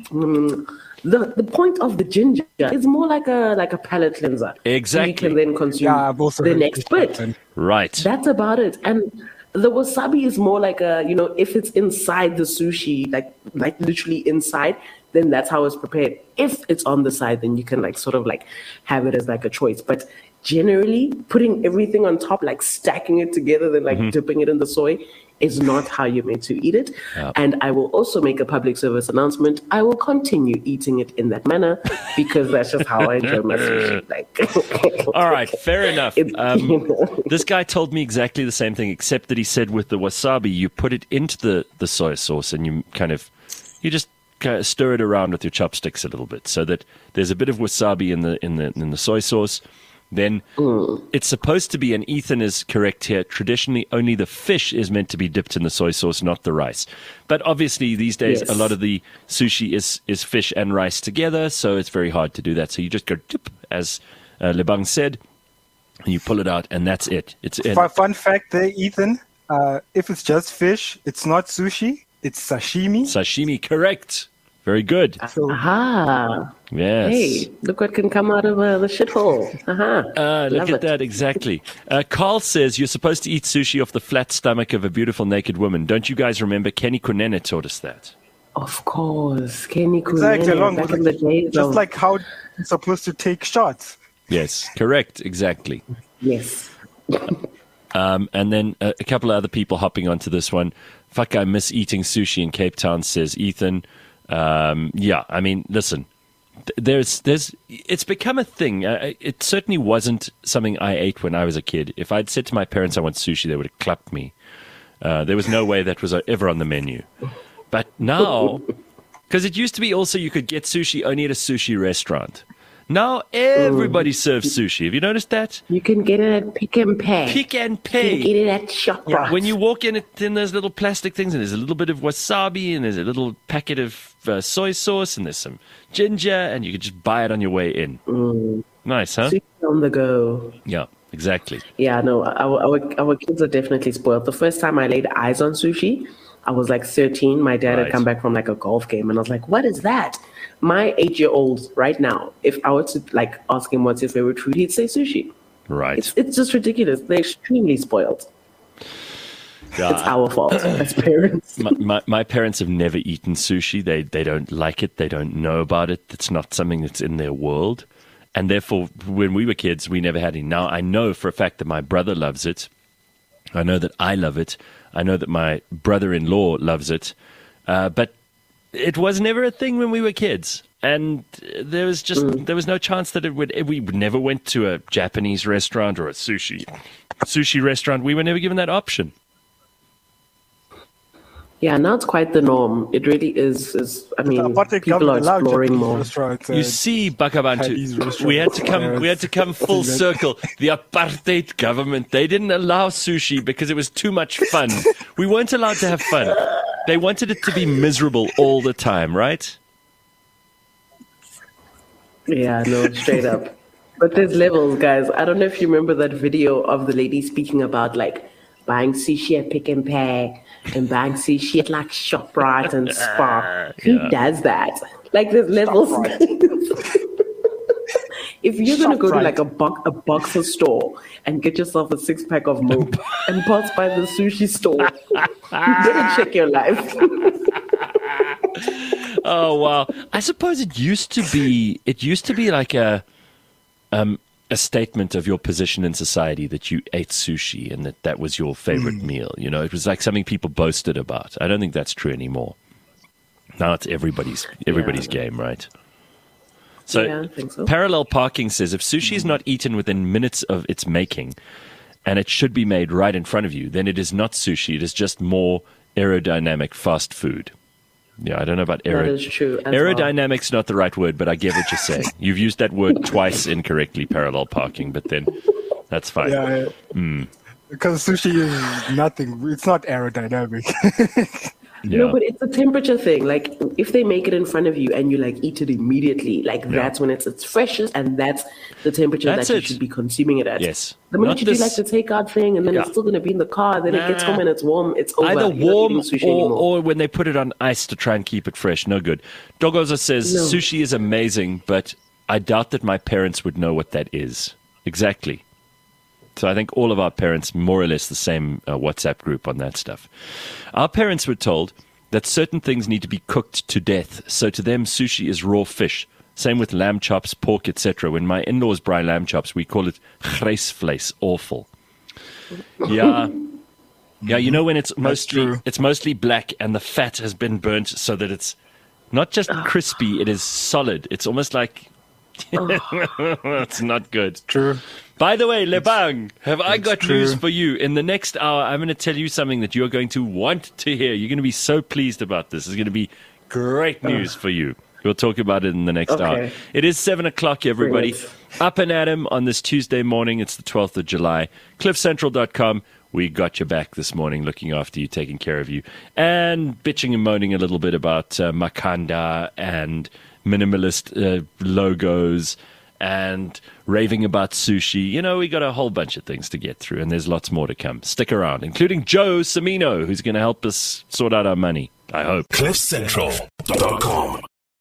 Mm. The the point of the ginger is more like a like a palate cleanser. So Exactly. you can then consume Yeah, I've also the heard next this bit. happen. Right. That's about it. And the wasabi is more like a, you know, if it's inside the sushi, like like literally inside, then that's how it's prepared. If it's on the side, then you can like sort of like have it as like a choice. But generally, putting everything on top, like stacking it together, then like Mm-hmm. dipping it in the soy, is not how you're meant to eat it. Yeah. And I will also make a public service announcement. I will continue eating it in that manner because that's just how I enjoy my sushi. Like, All right, fair enough. It- Um, you know. this guy told me exactly the same thing, except that he said with the wasabi, you put it into the, the soy sauce and you kind of, you just kind of stir it around with your chopsticks a little bit, so that there's a bit of wasabi in the in the in the soy sauce. Then it's supposed to be, and Ethan is correct here, traditionally only the fish is meant to be dipped in the soy sauce, not the rice. But obviously these days Yes. a lot of the sushi is, is fish and rice together, so it's very hard to do that. So you just go dip, as uh, Lebang said, and you pull it out, and that's it. It's it. Fun, fun fact there, Ethan. Uh, if it's just fish, it's not sushi. It's sashimi. Sashimi, correct. Very good. Aha. Yes. Hey, look what can come out of uh, the shithole. Aha. Uh, look Love at it. that, exactly. Uh, Carl says you're supposed to eat sushi off the flat stomach of a beautiful naked woman. Don't you guys remember Kenny Kunene taught us that? Of course. Kenny Kunene, Exactly, along back with in the like, days just of... like how you're supposed to take shots. Yes, correct, exactly. Yes. Um, and then a, a couple of other people hopping onto this one. Fuck, I miss eating sushi in Cape Town, says Ethan. Um, yeah, I mean, listen, th- there's, there's, it's become a thing. Uh, it certainly wasn't something I ate when I was a kid. If I'd said to my parents I want sushi, they would have clapped me. Uh, there was no way that was ever on the menu. But now, because it used to be also you could get sushi only at a sushi restaurant. Now everybody serves sushi. Have you noticed that? You can get it at Pick and Pay. Pick and You Pay. can get it at ShopRite. When you walk in, it's in those little plastic things, and there's a little bit of wasabi, and there's a little packet of uh, soy sauce, and there's some ginger, and you can just buy it on your way in. Mm. Nice, huh? Sushi on the go. Yeah, exactly. Yeah, no, our, our our kids are definitely spoiled. The first time I laid eyes on sushi, I was like thirteen. My dad Right. had come back from like a golf game, and I was like, "What is that?" My eight-year-old right now, if I were to like ask him what's his favorite food, he'd say sushi. Right. It's it's just ridiculous. They're extremely spoiled. Yeah, It's our fault as parents. my, my, my parents have never eaten sushi. They they don't like it. They don't know about it. It's not something that's in their world. And therefore, when we were kids, we never had any. Now, I know for a fact that my brother loves it. I know that I love it. I know that my brother-in-law loves it. Uh, but it was never a thing when we were kids. And there was just there was no chance that it would. We never went to a Japanese restaurant or a sushi sushi restaurant. We were never given that option. Yeah, now it's quite the norm. It really is. is I mean, Apartheid people are government allowed exploring Japanese more. restaurants, You and see, Chinese Bakabantu, restaurants. we had to come. We had to come full Yes. circle. The apartheid government, they didn't allow sushi because it was too much fun. We weren't allowed to have fun. They wanted it to be miserable all the time, right? Yeah, no, straight up. But there's levels, guys. I don't know if you remember that video of the lady speaking about like buying sushi at Pick and Pay and buying sushi at like ShopRite and Spa. Who Yeah. does that? Like there's levels. If you're gonna go to ShopRite. like a bo- a boxer store and get yourself a six pack of Mope and pass by the sushi store, you better check your life. Oh wow! I suppose it used to be. It used to be like a, um, a statement of your position in society that you ate sushi and that that was your favorite meal. You know, it was like something people boasted about. I don't think that's true anymore. Now it's everybody's everybody's Yeah. game, right? So, Yeah, I think so. Parallel Parking says if sushi is not eaten within minutes of its making, and it should be made right in front of you, then it is not sushi. It is just more aerodynamic fast food. Yeah, I don't know about That aero- is true. as well. aerodynamic's not the right word, but I get what you're saying. You've used that word twice incorrectly, parallel parking, but then that's fine. Yeah, Hmm. because sushi is nothing. It's not aerodynamic. Yeah. No, but it's a temperature thing. Like if they make it in front of you and you like eat it immediately, like that's when it's its freshest and that's the temperature That's that you it. should be consuming it at. Yes. The minute Not you do this- like the takeout thing and then Yeah. it's still gonna be in the car, then it gets Nah. home and it's warm, it's over. Either You're not warm eating sushi or, anymore. or when they put it on ice to try and keep it fresh. No good. Dogoza says No. sushi is amazing, but I doubt that my parents would know what that is. Exactly. So I think all of our parents, more or less the same uh, WhatsApp group on that stuff. Our parents were told that certain things need to be cooked to death. So to them, sushi is raw fish. Same with lamb chops, pork, et cetera. When my in-laws braai lamb chops, we call it grysvleis. Awful. Yeah. Yeah, you know when it's mostly true. it's mostly black and the fat has been burnt so that it's not just crispy, it is solid. It's almost like it's not good. True. By the way, Lebang, have I got true. news for you? In the next hour, I'm going to tell you something that you're going to want to hear. You're going to be so pleased about this. It's going to be great news for you. We'll talk about it in the next Okay. hour. It is seven o'clock, everybody. Brilliant. Up and at 'em on this Tuesday morning. It's the twelfth of July. cliff central dot com. We got your back this morning, looking after you, taking care of you, and bitching and moaning a little bit about uh, Makanda and minimalist uh, logos and raving about sushi. You know, we got a whole bunch of things to get through, and there's lots more to come. Stick around, including Joe Semino, who's going to help us sort out our money, I hope. cliff central dot com